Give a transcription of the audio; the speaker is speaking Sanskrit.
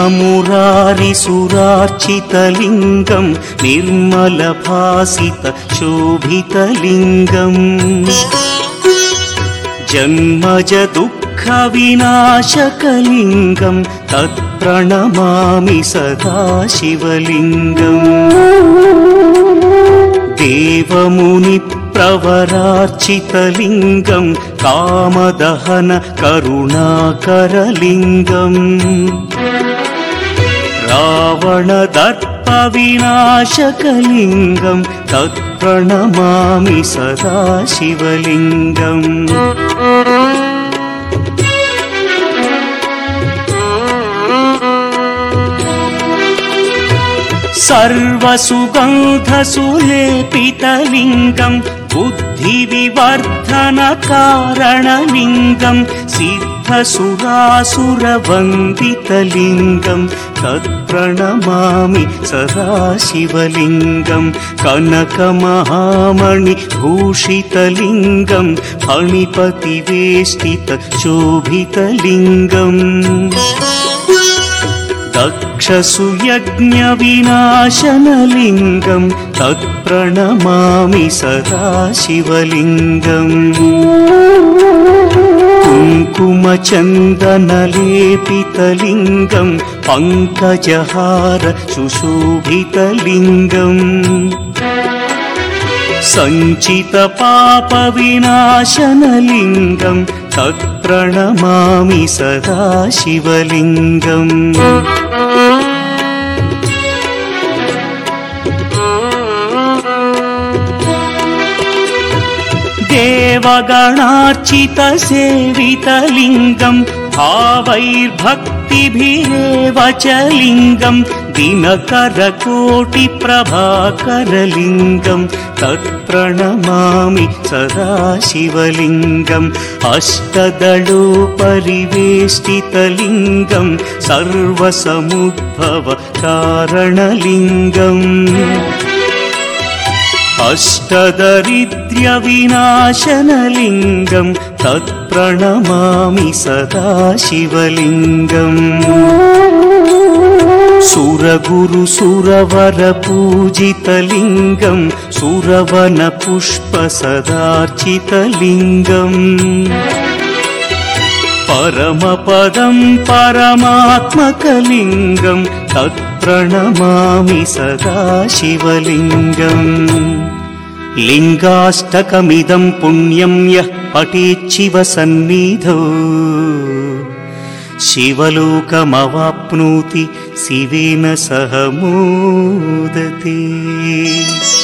मुरारिसुरार्चितलिङ्गं निर्मलभासितशोभितलिङ्गम् जन्मज दुःखविनाशकलिङ्गं तत्प्रणमामि सदा शिवलिङ्गम् देवमुनिप्रवरार्चितलिङ्गं कामदहन करुणाकरलिङ्गम् रावणदर्पविनाशकलिङ्गं तत्प्रणमामि सदा शिवलिङ्गम् सर्वसुगन्धसुलेपितलिङ्गं बुद्धिविवर्धनकारणलिङ्गं सिद्धसुरासुरवन्दितलिङ्गं तत्प्रणमामि सदा शिवलिङ्गं कनकमहामणिभूषितलिङ्गं फणिपतिवेष्टितशोभितलिङ्गम् दक्षसुयज्ञविनाशनलिङ्गं तत्प्रणमामि सदा शिवलिङ्गम् कुङ्कुमचन्दनलेपितलिङ्गं पङ्कजहार सुशोभितलिङ्गम् सञ्चितपापविनाशनलिङ्गं तत्प्रणमामि सदा शिवलिङ्गम् देवगणार्चितसेवितलिङ्गं भावैर्भक्तिभिरेव च लिङ्गं दिनकरकोटिप्रभाकरलिङ्गं तत्प्रणमामि सदा शिवलिङ्गम् अष्टदलोपरिवेष्टितलिङ्गं सर्वसमुद्भवकारणलिङ्गम् अष्टदरिद्र्यविनाशनलिङ्गं तत्प्रणमामि सदा शिवलिङ्गम् सुरगुरुसुरवरपूजितलिङ्गं सुरवनपुष्पसदार्चितलिङ्गम् परमपदं परमात्मकलिङ्गं तत्प्रणमामि सदा शिवलिङ्गम् लिङ्गाष्टकमिदं पुण्यं यः पठेच्छिवसन्निधौ शिवलोकमवाप्नोति शिवेन सह मोदते।